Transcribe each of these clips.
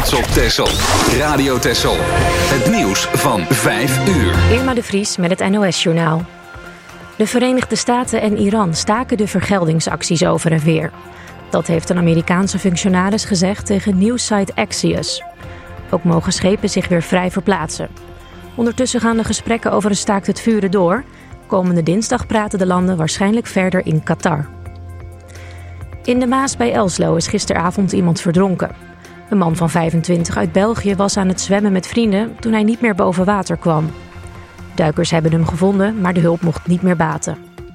trots op Texel. Radio Texel. Het nieuws van 5 uur. Irma de Vries met het NOS-journaal. De Verenigde Staten en Iran staken de vergeldingsacties over en weer. Dat heeft een Amerikaanse functionaris gezegd tegen nieuwssite Axios. Ook mogen schepen zich weer vrij verplaatsen. Ondertussen gaan de gesprekken over een staakt het vuren door. Komende dinsdag praten de landen waarschijnlijk verder in Qatar. In de Maas bij Elslo is gisteravond iemand verdronken. Een man van 25 uit België was aan het zwemmen met vrienden toen hij niet meer boven water kwam. Duikers hebben hem gevonden, maar de hulp mocht niet meer baten.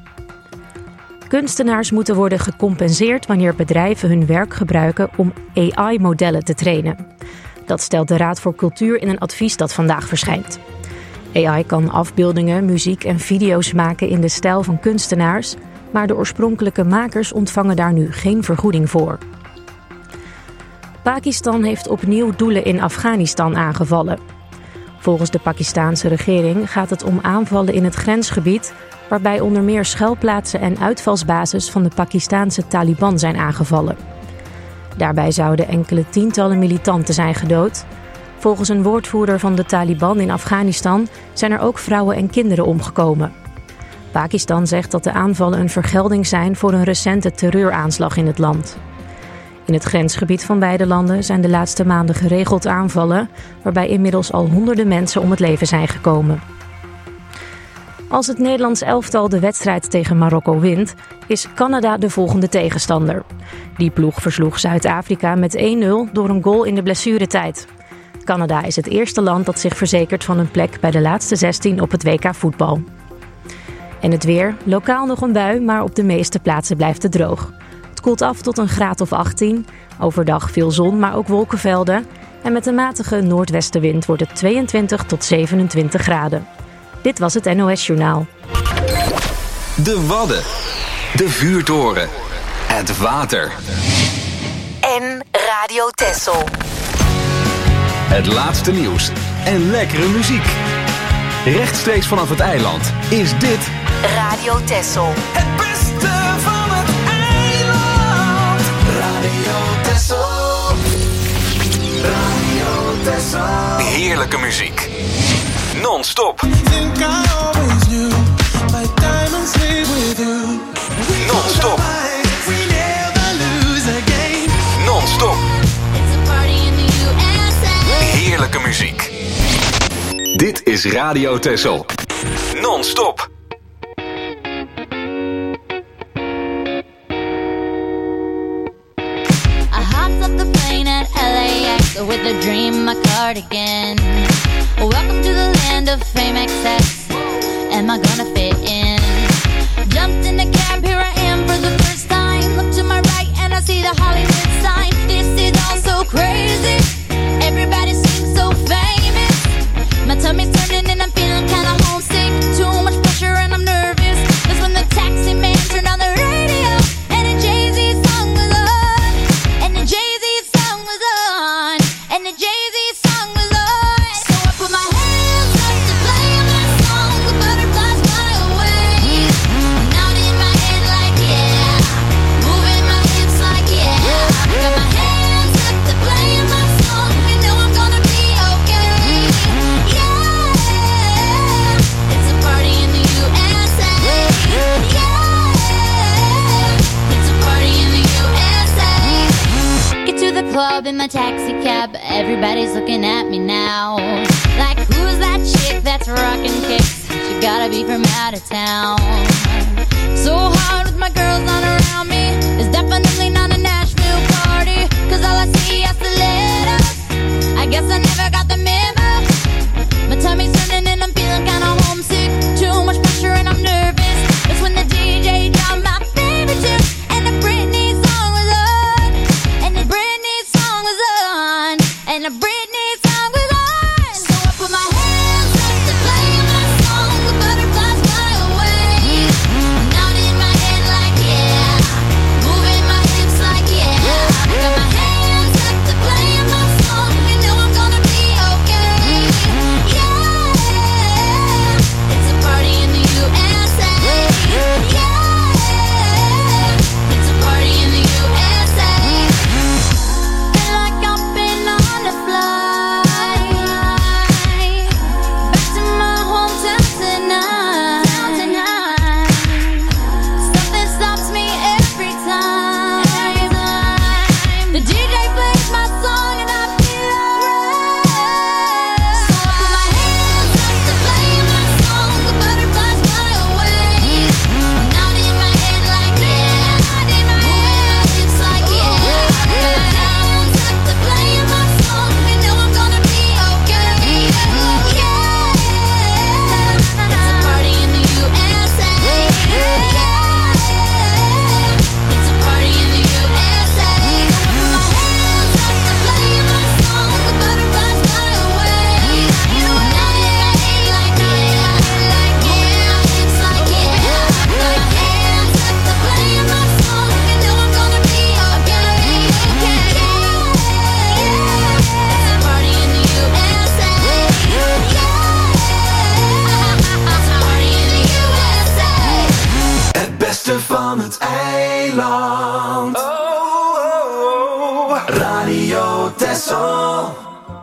Kunstenaars moeten worden gecompenseerd wanneer bedrijven hun werk gebruiken om AI-modellen te trainen. Dat stelt de Raad voor Cultuur in een advies dat vandaag verschijnt. AI kan afbeeldingen, muziek en video's maken in de stijl van kunstenaars, maar de oorspronkelijke makers ontvangen daar nu geen vergoeding voor. Pakistan heeft opnieuw doelen in Afghanistan aangevallen. Volgens de Pakistaanse regering gaat het om aanvallen in het grensgebied, waarbij onder meer schuilplaatsen en uitvalsbases van de Pakistaanse Taliban zijn aangevallen. Daarbij zouden enkele tientallen militanten zijn gedood. Volgens een woordvoerder van de Taliban in Afghanistan zijn er ook vrouwen en kinderen omgekomen. Pakistan zegt dat de aanvallen een vergelding zijn voor een recente terreuraanslag in het land. In het grensgebied van beide landen zijn de laatste maanden geregeld aanvallen, waarbij inmiddels al honderden mensen om het leven zijn gekomen. Als het Nederlands elftal de wedstrijd tegen Marokko wint, is Canada de volgende tegenstander. Die ploeg versloeg Zuid-Afrika met 1-0 door een goal in de blessuretijd. Canada is het eerste land dat zich verzekert van een plek bij de laatste 16 op het WK voetbal. En het weer, lokaal nog een bui, maar op de meeste plaatsen blijft het droog. Het koelt af tot een graad of 18. Overdag veel zon, maar ook wolkenvelden. En met een matige noordwestenwind wordt het 22 tot 27 graden. Dit was het NOS-journaal. De Wadden. De vuurtoren. Het water. En Radio Texel. Het laatste nieuws en lekkere muziek. Rechtstreeks vanaf het eiland is dit Radio Texel. Het beste van het eiland. Radio Texel. Radio Texel. heerlijke muziek. Non-stop. Non-stop. Non-stop. Heerlijke muziek. Dit is Radio Texel. Non-stop. I hopped up the plane at LAX with a dream, my cardigan. Welcome to the land of fame excess. Am I gonna fit in? Jumped in the cab, here I am for the first time. Look to my right and I see the Hollywood sign. This is all so crazy. Everybody seems so famous. My tummy's turning and I'm feeling kinda homesick. Too much pressure and I'm nervous. That's when the taxi man turned on the radio and a Jay-Z song was on. And the Jay-Z song was on. And the Jay-Z song was on. So I put my hands up to play my song. The butterflies fly away. Nodding in my head like yeah. Moving my hips like yeah. I got my hands up to play my song. You know I'm gonna be okay. Yeah. It's a party in the USA. Yeah. It's a party in the USA. Get to the club in my taxi cab. Everybody's looking at me now. Like, who's that chick that's rockin' kicks? She gotta be from out of town. So hard with my girls not around me. It's definitely not a Nashville party. Cause all I see is the letters. I guess I never got the memo. My tummy's turning and I'm feeling kinda homesick. Too much pressure and I'm nervous. That's when the DJ dropped my favorite tune. And the Britney song was on. And the Britney song was on. And the Britney song was on. So I put my hands up to play my song. The butterflies fly away. Nodding in my head like yeah. Radio Texel.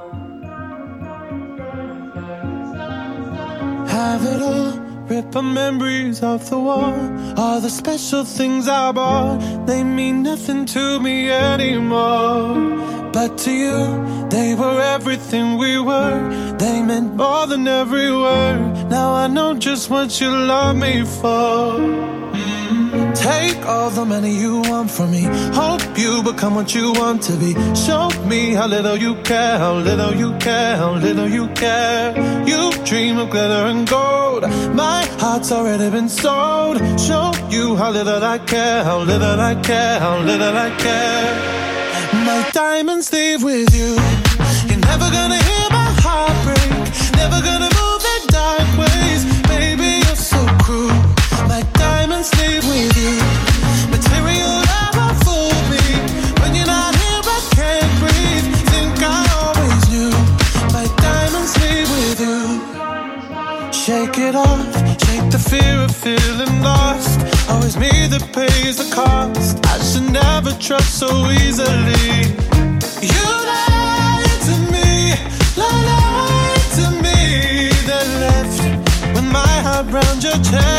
Have it all, rip our memories off the wall. All the special things I bought, they mean nothing to me anymore. But to you, they were everything we were. They meant more than every word. Now I know just what you love me for. Take all the money you want from me. Hope you become what you want to be. Show me how little you care, how little you care, how little you care. You dream of glitter and gold. My heart's already been sold. Show you how little I care, how little I care, how little I care. My diamonds leave with you. You're never gonna hear my heart break. Never gonna move in dark ways. Baby, you're so cruel. My diamonds leave with you. Material never fooled me. When you're not here, I can't breathe. Think I always knew. My diamonds leave with you. Shake it off, shake the fear of feeling lost. Always me that pays the cost. I should never trust so easily. You lied to me, lied to me. Then left with my heart round your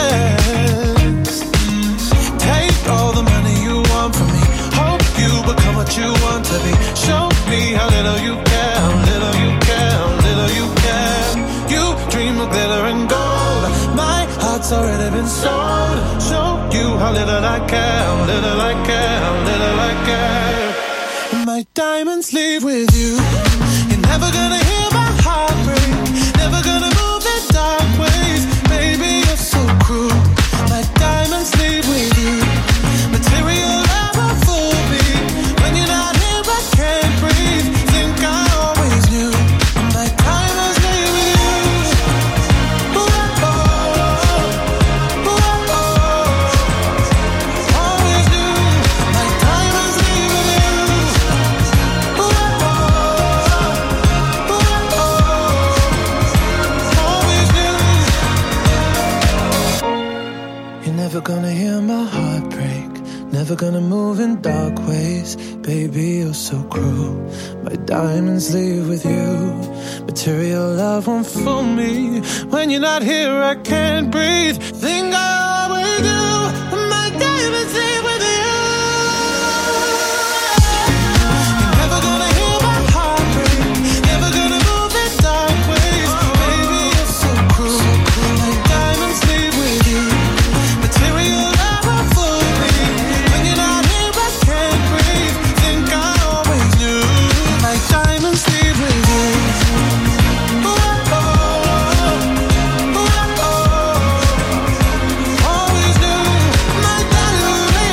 chest. Take all the money you want from me. Hope you become what you want to be. Show me how little you care, how little you care, how little you care. You dream of glitter and gold. My heart's already been sold. Show you how little I care, how little I care, how little I care. My diamonds leave with you. You're never gonna hear my heart break. Never gonna move in dark ways. Baby, you're so cruel. My diamonds leave with you. Material never fooled me. When you're not here, I can't breathe. Think I always knew. My diamonds leave with you. Always knew. My diamonds leave with you. Always knew. You're never gonna hear my heart break. Never gonna move in dark ways. Baby, you're so cruel. My diamonds leave with you. Material love won't fool me. When you're not here, I can't breathe. Think I always do. My diamonds leave with you. You're never gonna hear my heart break. Never gonna move in dark ways. Baby, you're so cruel. My diamonds leave with you. Material never fool me. When you're not here, I can't breathe. Think I always knew. My diamonds leave with you. Always knew. My diamonds leave with you.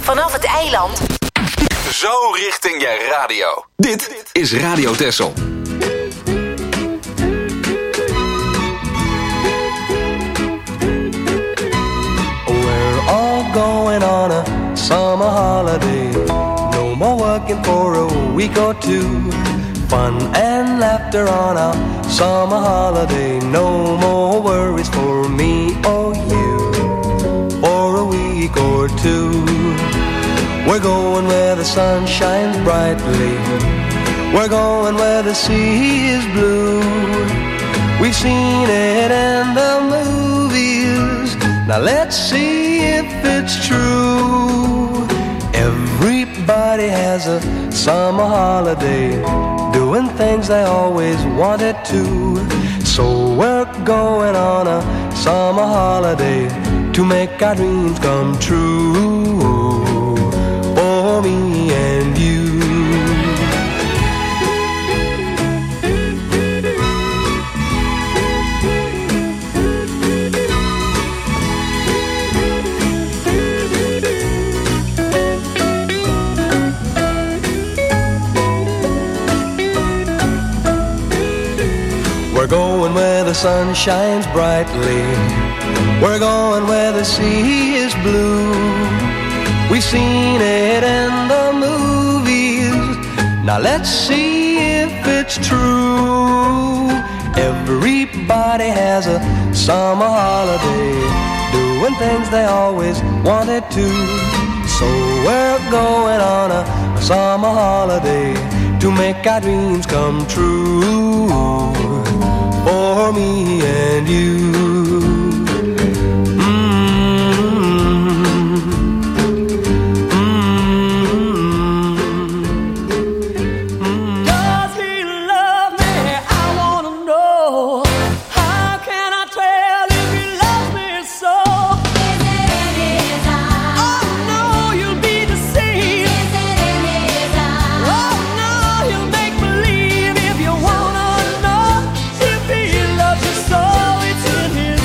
vanaf het eiland. Zo richting je radio. Dit is Radio Texel. We're all going on a summer holiday. No more working for a week or two. Fun and laughter on a summer holiday. No more worries for me or you. For a week or two. We're going where the sun shines brightly. We're going where the sea is blue. We've seen it in the movies. Now let's see if it's true. Everybody has a summer holiday, doing things they always wanted to. So we're going on a summer holiday to make our dreams come true. For me and you. We're going where the sun shines brightly. We're going where the sea is blue. We've seen it in the movies. Now let's see if it's true. Everybody has a summer holiday, doing things they always wanted to. So we're going on a summer holiday to make our dreams come true. For me and you. So it's in his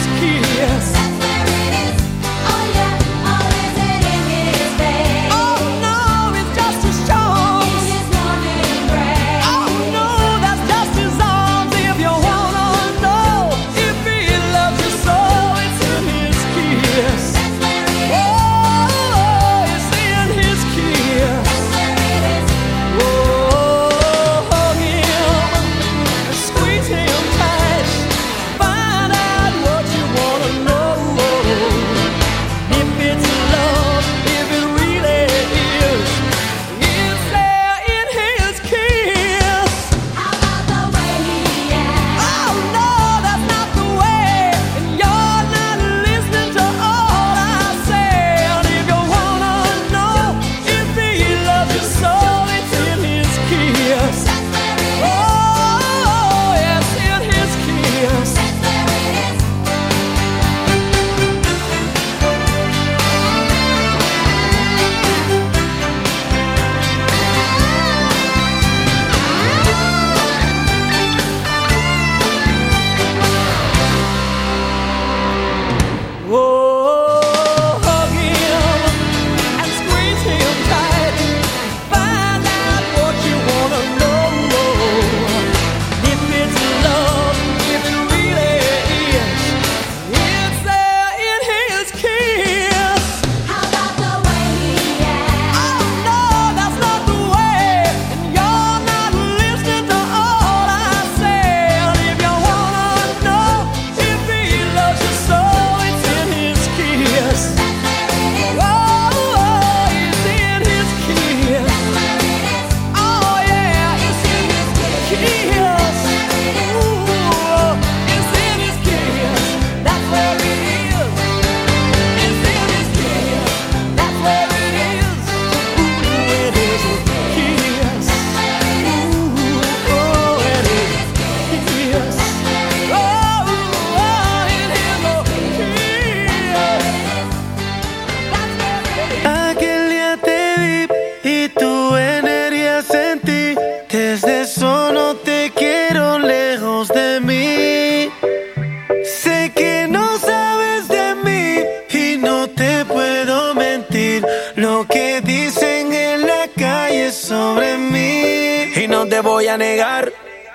te voy a negar.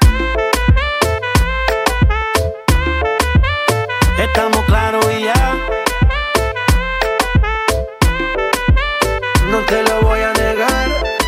Estamos claros y ya. No te lo voy a negar.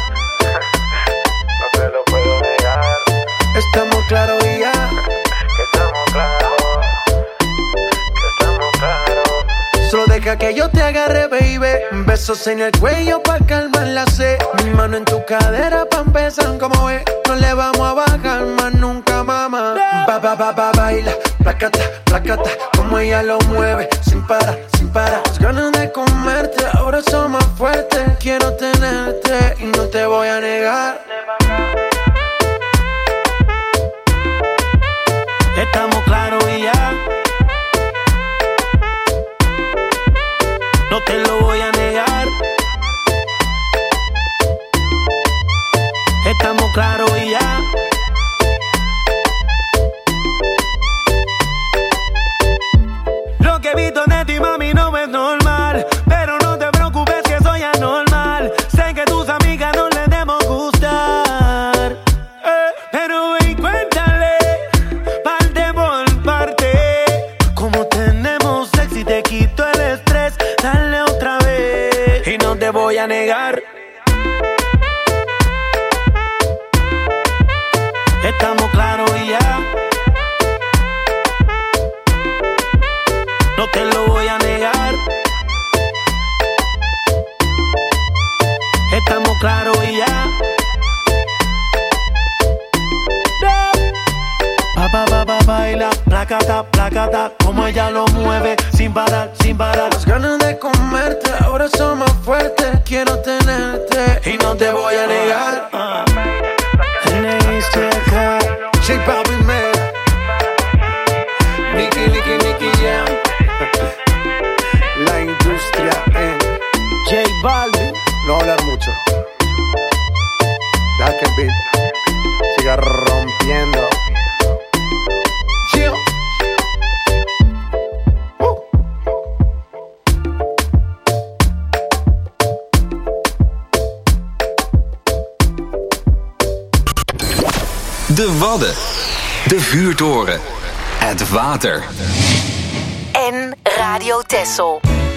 No te lo puedo negar. Estamos claros y ya. Que estamos claros. Que estamos claros. Solo deja que yo te agarre, baby. Besos en el cuello pa' calmar la sed. Mi mano en tu cadera pa' empezar, como ves. No le vamos a bajar más nunca, mamá. Baila, placata, placata. Como ella lo mueve, sin parar, sin parar. Las ganas de comerte, ahora son más fuertes. Quiero tenerte y no te voy a negar. Estamos claros y ya. No te lo voy a negar. Estamos claros y ya. Lo que he visto de ti, mami, no es normal. Pero no te preocupes que soy anormal. Sé que tus amigas no les debemos gustar. Pero ven, cuéntale, parte por parte. Como tenemos sexy y te quito el estrés. Dale otra vez y no te voy a negar. Estamos claros y ya. No te lo voy a negar. Estamos claros y ya. Baila, placata, placata. Como ella lo mueve, sin parar, sin parar. Las ganas de comerte, ahora son más fuertes. Quiero tenerte y no te voy a negar. J Balvin, man. Nicky Jam. La industria en J Balvin. No hablar mucho. Deja que el beat siga rompiendo. Chill. De Wadden. De vuurtoren. Het water. En Radio Texel.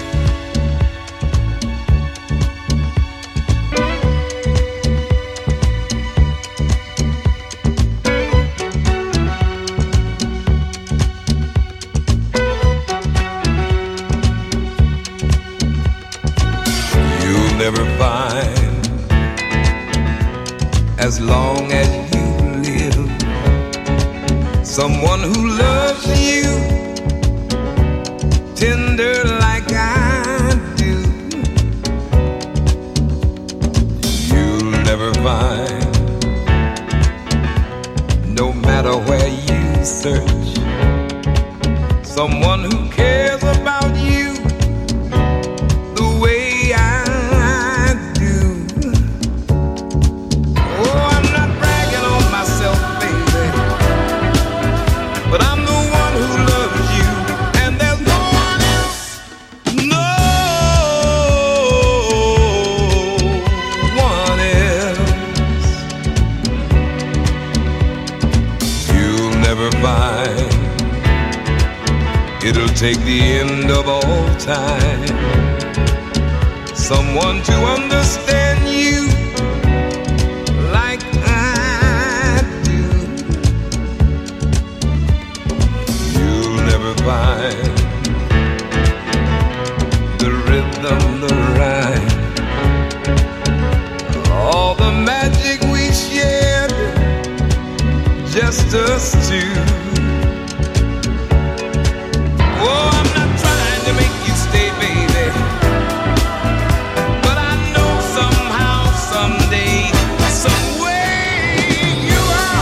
You'll never find, as long as you live, someone who loves you tender like I do. You'll never find, no matter where you search, someone who cares about you the way I do. Oh, I'm not bragging on myself, baby, but I'm the one who loves you, and there's no one else, no one else. You'll never find, it'll take the end of all time, someone to understand you like I do. You'll never find the rhythm, the rhyme, all the magic we shared, just us two. Oh, I'm not trying to make you stay, baby, but I know somehow, someday, some way you are.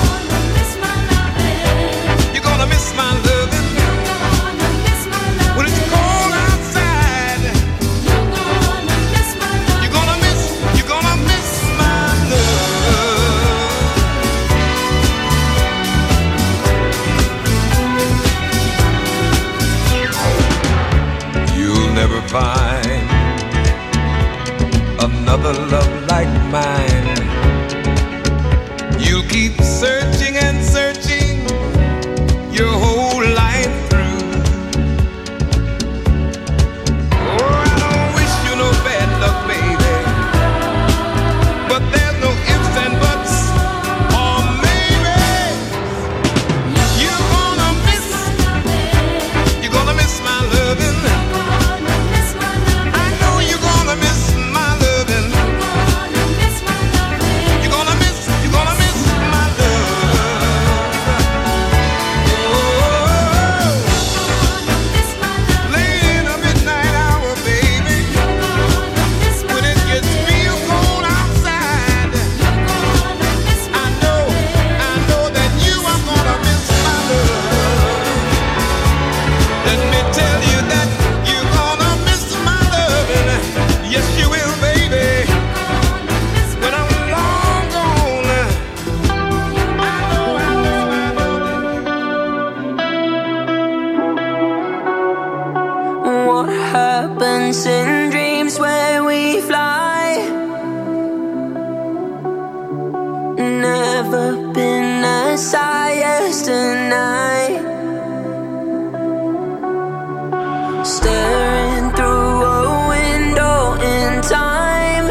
You're gonna miss my loving. When it's cold outside, you're gonna miss my love. You'll never find another love like mine. You'll keep more happens in dreams where we fly. Never been as high as tonight. Staring through a window in time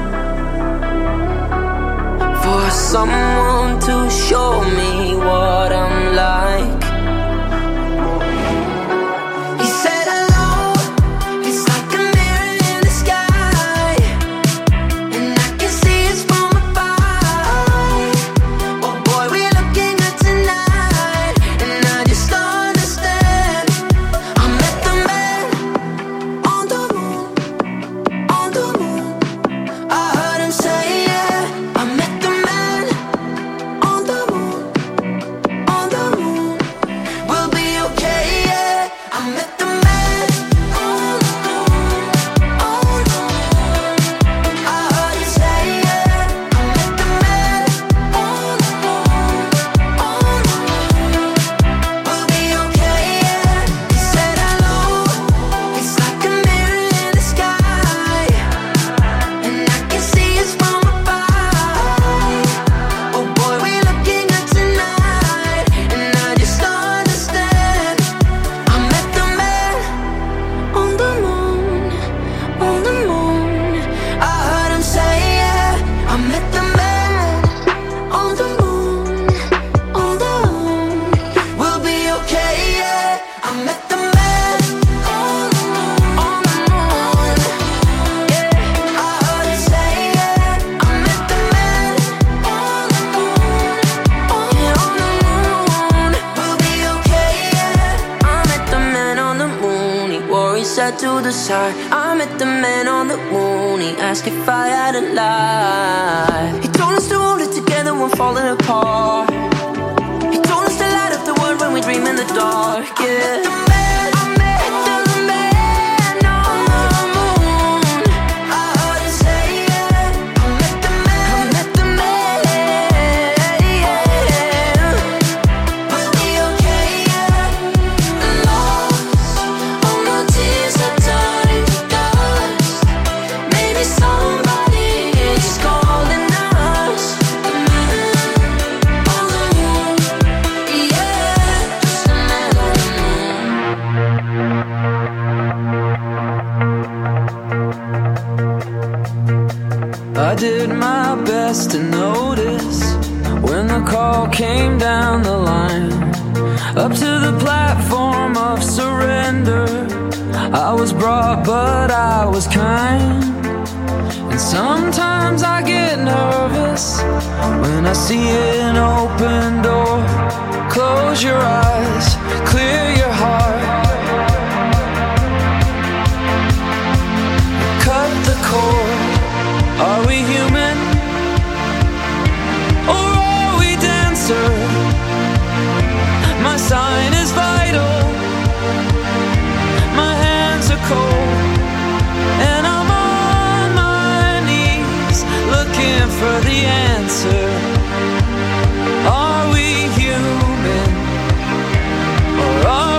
for someone to show me what I'm like. To the side, I met the man on the moon. He asked if I had a life. He told us to hold it together when falling apart. He told us to light up the world when we dream in the dark. Yeah. I did my best to notice when the call came down the line, up to the platform of surrender. I was brought, but I was kind. And sometimes I get nervous when I see an open door. Close your eyes, clear your heart, cut the cord. Are we human, or are we dancer? My sign is vital, my hands are cold, and I'm on my knees looking for the answer. Are we human, or are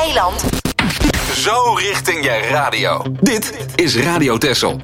eiland. Zo richting je radio. Dit is Radio Texel.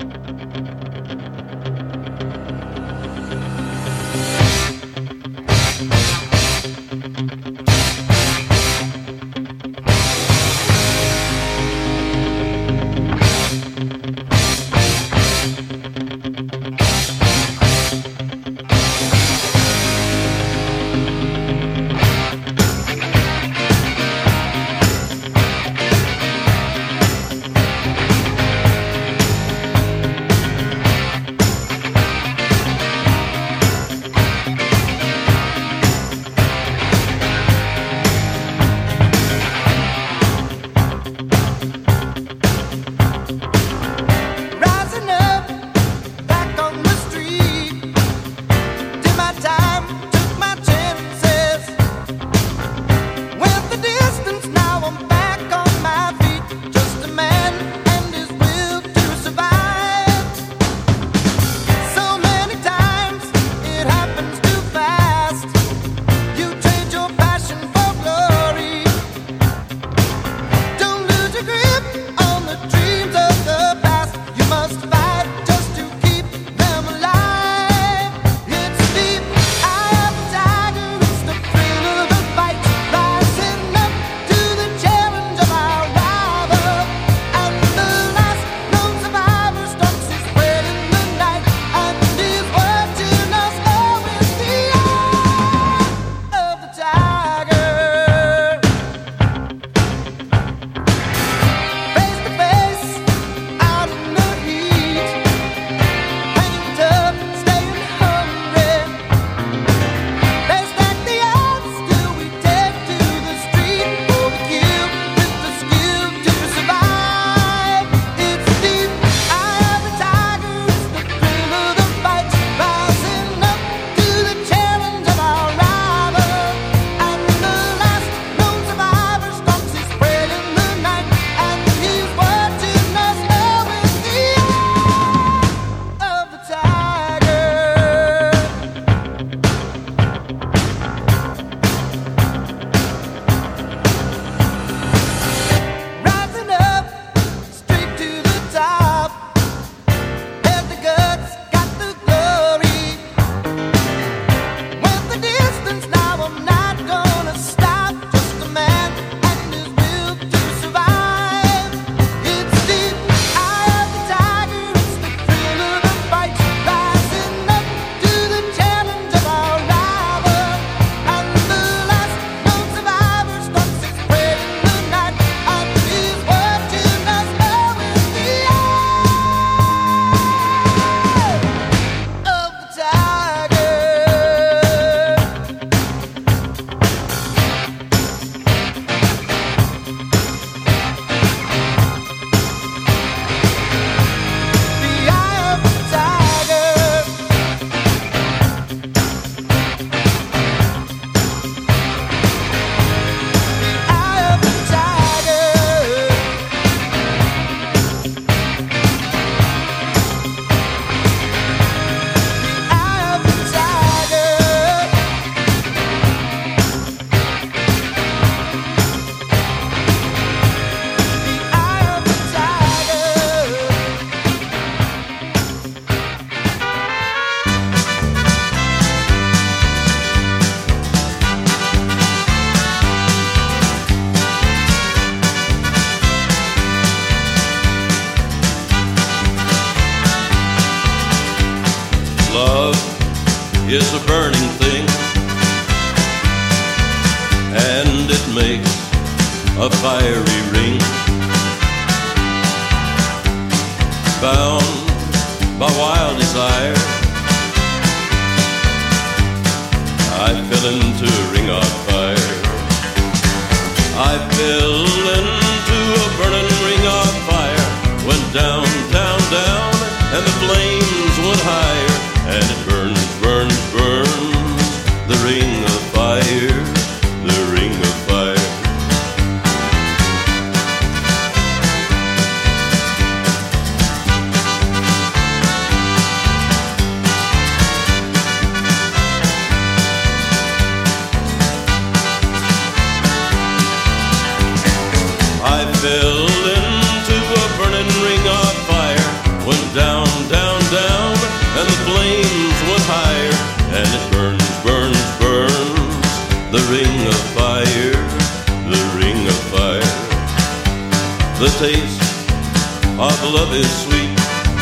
is a burning thing, and it makes a fiery ring. Bound by wild desire, I fell into a ring of fire. I fell into a burning ring of fire. Went down, down, down, and the flames went higher. And it burns, burns, burns, the ring of fire, the ring of fire. I fell into a burning ring of fire. Went down, down, down, and the flames went higher. And it burns, burns, burns, the ring of fire, the ring of fire. The taste of love is sweet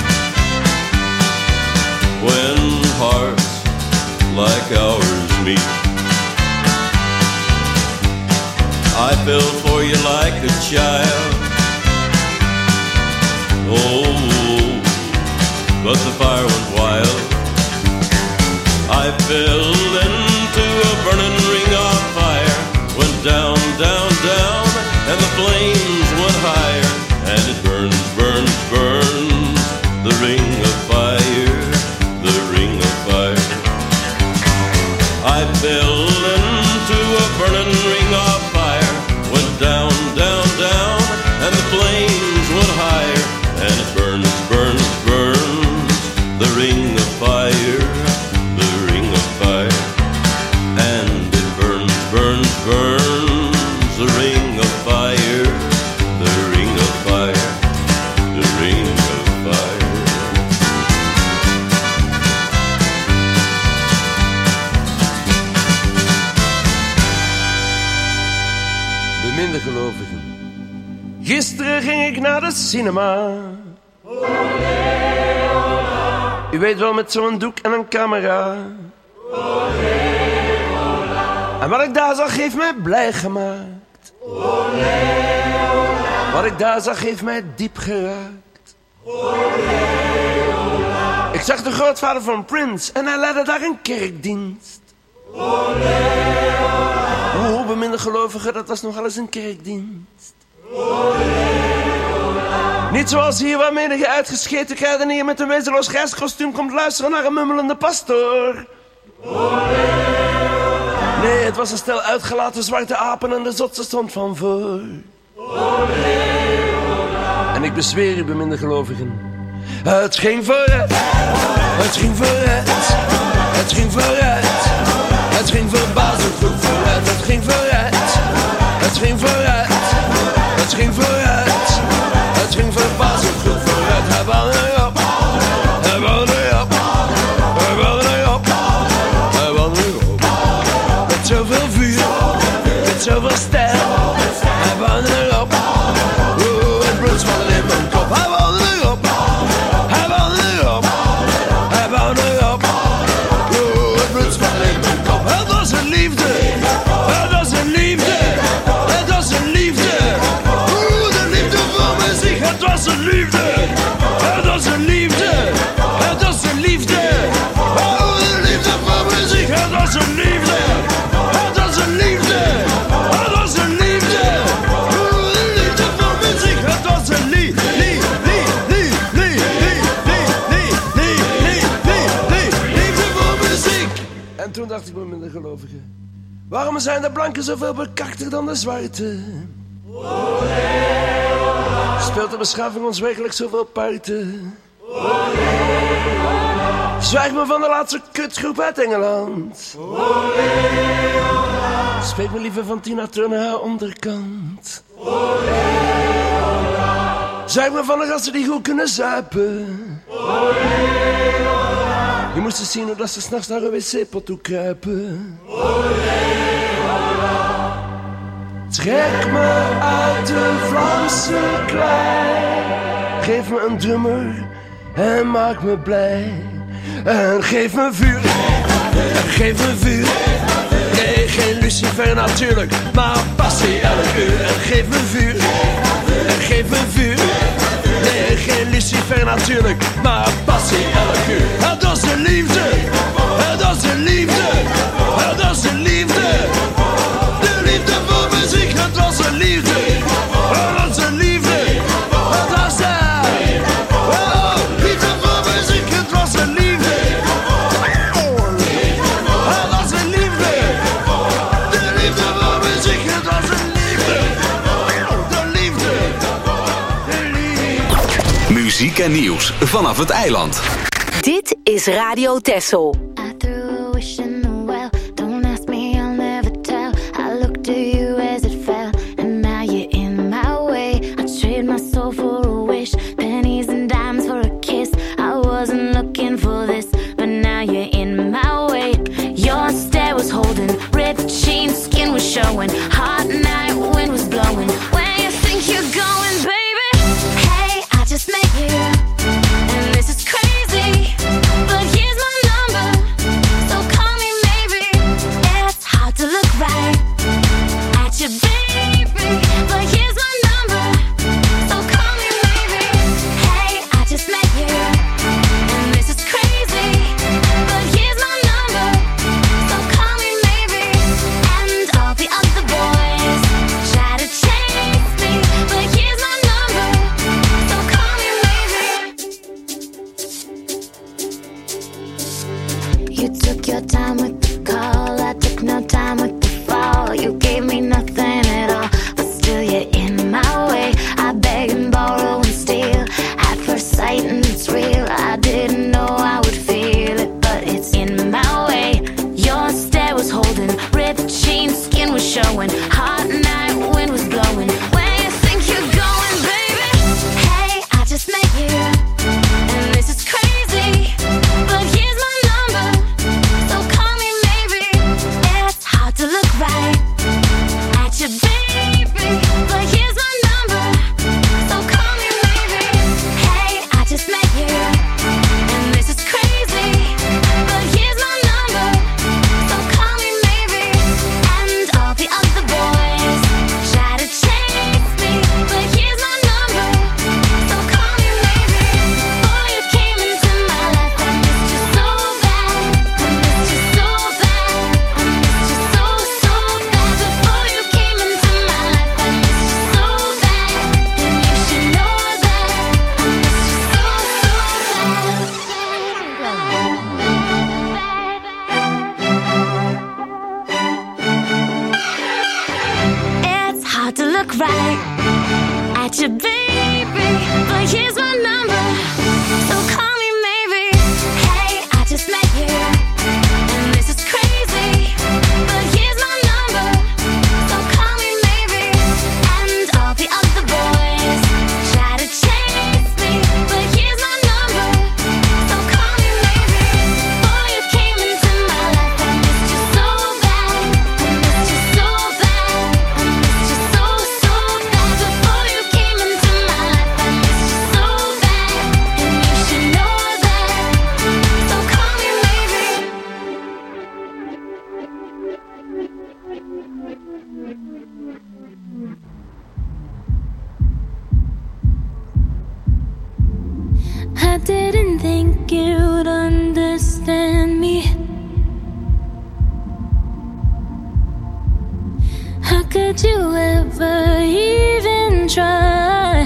when hearts like ours meet. I fell for you like a child. Oh, but the fire went wild. I fell into a burning ring of fire. Went down, down, down, and the flames went higher. And it burns, burns, burns, the ring of fire, the ring of fire. I fell into a burning ring of fire. Went down, down, down, and the flames went higher. And it burns, burns, burns, the ring of fire, the ring of fire. And it burns, burns, burns, the ring of fire, the ring of fire, the ring of fire. Beminde gelovigen, gisteren ging ik naar de cinema. U weet wel, met zo'n doek en een camera. En wat ik daar zag heeft mij blij gemaakt. Wat ik daar zag heeft mij diep geraakt. Ik zag de grootvader van Prince en hij leidde daar een kerkdienst. O, beminde gelovigen, dat was nogal eens een kerkdienst. Niet zoals hier, waar menige uitgescheten kruidenier met een wezenloos grijskostuum komt luisteren naar een mummelende pastoor. Nee, het was een stel uitgelaten zwarte apen en de zotse stond van voor. En ik bezweer u, beminde gelovigen, het ging vooruit, het ging vooruit, het ging vooruit, het ging verbazend goed vooruit, het ging vooruit, het ging vooruit, het ging vooruit. Het ging verbazend goed vooruit. Hij wouden erop, hij wouden erop, hij wouden erop, hij wouden erop. Met zoveel vuur, met zoveel stijl. Hij wouden erop, oeh, het bloed zwalde in mijn kop. Hij wouden erop, hij wouden erop, hij wouden erop, oeh, het bloed zwalde in mijn kop. Het was een liefde, het was een liefde, het was een liefde. Het was een liefde, het was een liefde, het was een liefde. Oh, de liefde voor muziek, het was een liefde, het was een liefde, het was een liefde. Oh, de liefde voor muziek, het was een liefde voor muziek. En toen dacht ik bij mijn gelovigen, waarom zijn de blanken zoveel bekakter dan de zwarte? Speelt de beschaving ons werkelijk zoveel parten? Zwijg me van de laatste kutgroep uit Engeland. Spreek me liever van Tina Turner haar onderkant. Zwijg me van de gasten die goed kunnen zuipen. Je moest eens zien hoe dat ze 's nachts naar een wc-pot toe kruipen. Trek me uit de Vlaamse klei. Geef me een drummer en maak me blij. En geef me vuur, en geef me vuur. Nee, geen Lucifer natuurlijk, maar passie elk uur. En geef me vuur, en geef me vuur. Nee, geen Lucifer natuurlijk, maar passie elk uur. Het was de liefde, het was de liefde, het was de liefde. De liefde voor muziek, het was een liefde, het was een liefde, het was daar. Oh, liefde voor muziek, het was een liefde, het was een liefde. De liefde voor muziek, het was een liefde, de liefde, de liefde. Muziek en nieuws vanaf het eiland. Dit is Radio Texel. I threw a wish in the well. Don't ask me, I'll never tell. I looked to you as it fell, and now you're in my way. at you, baby, but here's my number, so call me maybe. Hey, I just met you, and this is crazy, but here's my number, so call me maybe. And all the other boys try to chase me, but here's my number, so call me maybe. Before you came into my life, I missed you so bad, I missed you so bad, I missed you so bad. Before you came into my life, I missed you so bad, and you should know that, so call me maybe. I didn't think you'd understand me. How could you ever even try?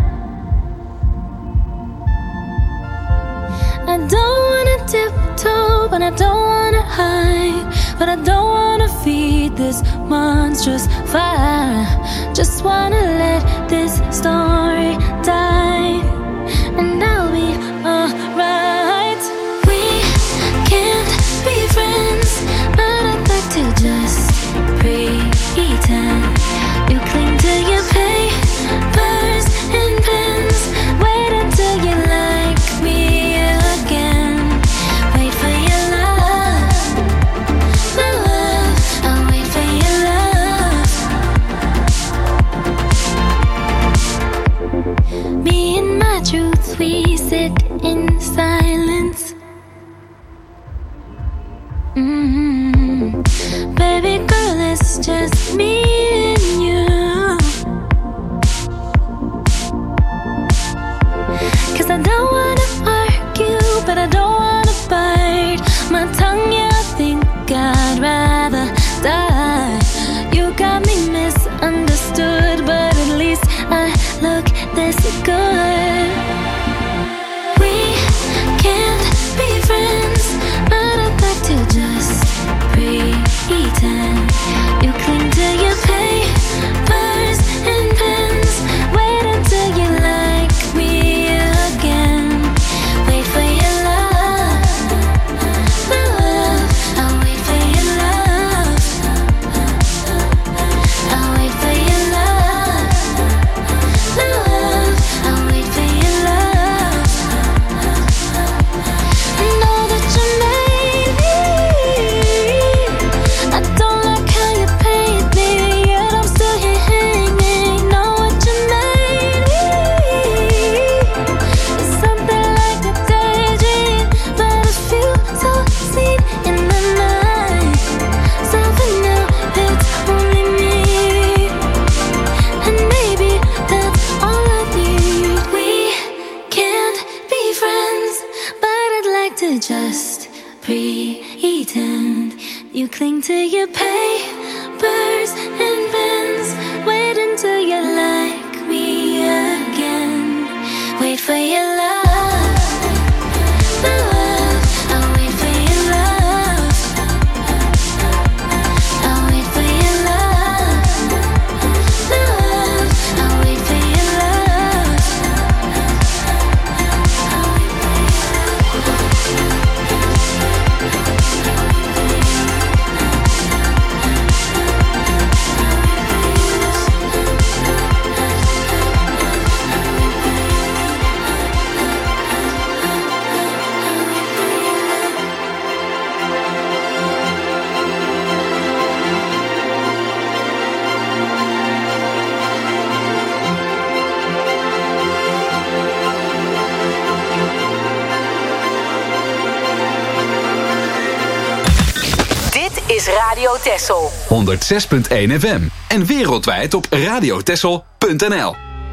I don't wanna tiptoe, but I don't wanna hide, but I don't wanna feed this monstrous fire. Just wanna let this story die, and I'll be alright. We can't be friends, but I'd like to just pretend. You cling to your papers and pens. Wait until you like me again. Wait for your love, my love. I'll wait for your love. Me and my truth, we sit in silence. Baby girl, it's just me and you. 'Cause I don't wanna argue, but I don't wanna bite my tongue. Yeah, I think I'd rather die. You got me misunderstood, but at least I look this good. We can't be friends, but I'd like to just pretend. You cling to your papers and pens. Wait until you like me again. Wait for your love, my love. I'll wait for your love. I'll wait for your love, my love. I'll wait for your love. I know that you made me. I don't like how you paint me, yet I'm still here hanging. Know what you made me. It's something like a daydream, but it feels so seen in the night. So for now, it's only me, and maybe that's all I need. We can't be friends, but I'd like to just pretend. You cling to your papers and pens. Wait until you like me again. Wait for your love, my love. I'll wait for your love. I'll wait for your love, my love. I'll wait for your love. Is Radio Texel 106.1 FM en wereldwijd op radiotexel.nl.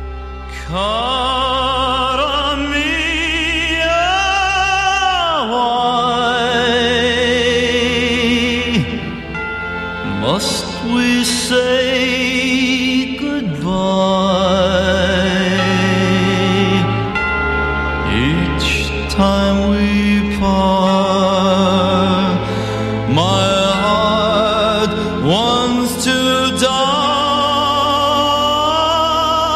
Cara mia, why must we say goodbye each time we part? My heart wants to die.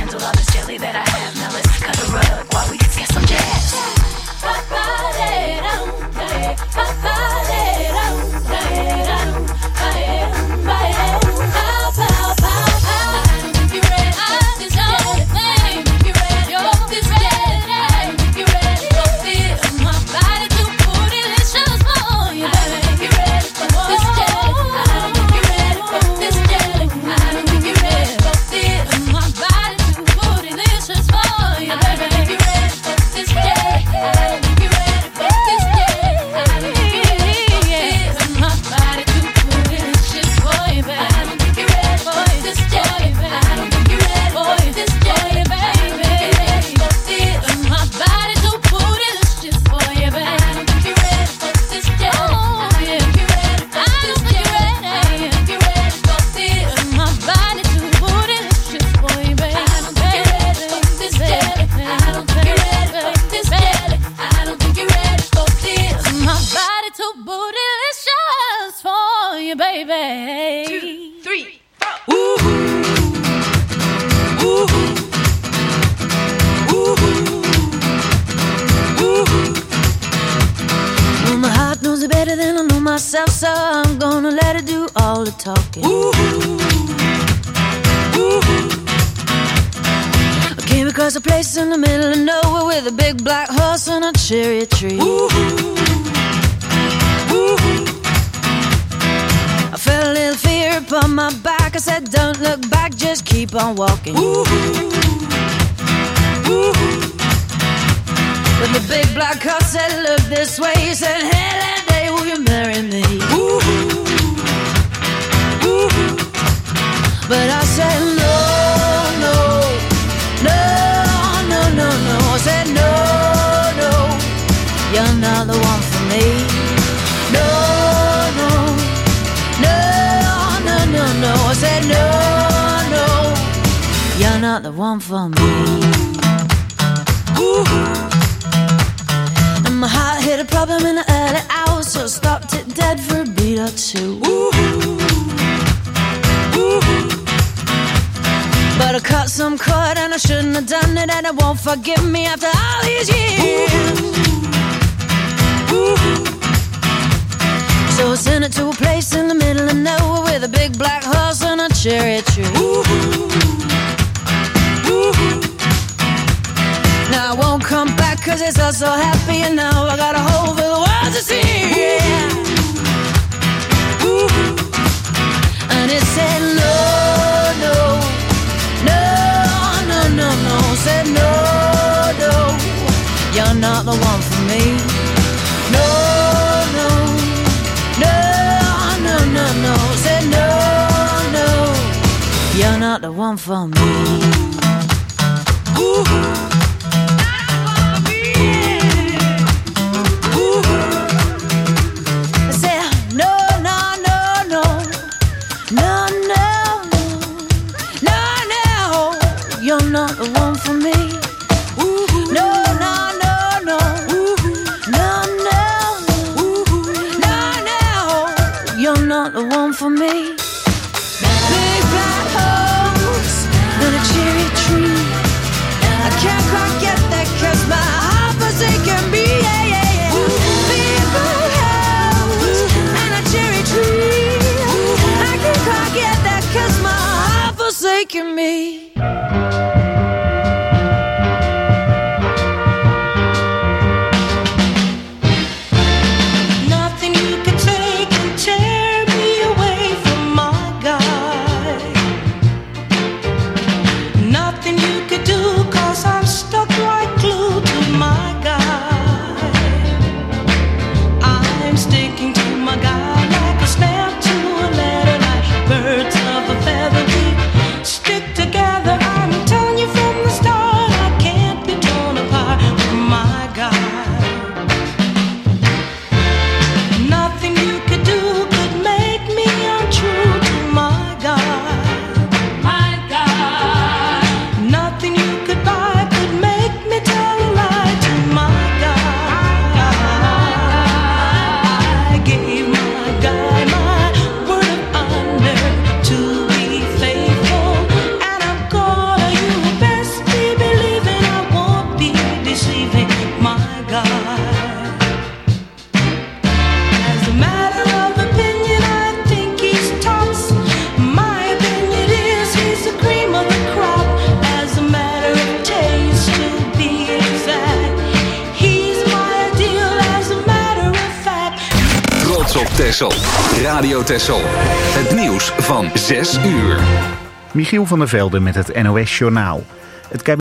handle all this jelly that I have. Now let's cut a rug while we get some jazz. So I'm gonna let it do all the talking. I came across a place in the middle of nowhere with a big black horse and a cherry tree. I felt a little fear upon my back. I said, don't look back, just keep on walking. But the big black horse said, look this way. He said, hey, that day will you marry me? But I said, no, no, no, no, no, no. I said, no, no, you're not the one for me. No, no, no, no, no, no. I said, no, no, you're not the one for me. And my heart hit a problem in the early hours, so I stopped it dead for a beat or two. But I cut some cord and I shouldn't have done it, and it won't forgive me after all these years. So I sent it to a place in the middle of nowhere with a big black horse and a cherry tree. Now I won't come back cause it's all so happy, and now I got a hole for the world to see. And it said no, no, no, no, no, no. Said no, no, you're not the one for me. No, no, no, no, no, no. Said no, no, you're not the one for me. You're not the one for me. No, no, no, no. No, no, no, no. You're not the one for me. Big black horse and a cherry tree. I can't quite get that cause my heart forsaken me. Yeah, yeah, yeah. Big black horse and a cherry tree. I can't quite get that cause my heart forsaken me. Texel. Radio Texel. Het nieuws van 6 uur. Michiel van der Velde met het NOS Journaal. Het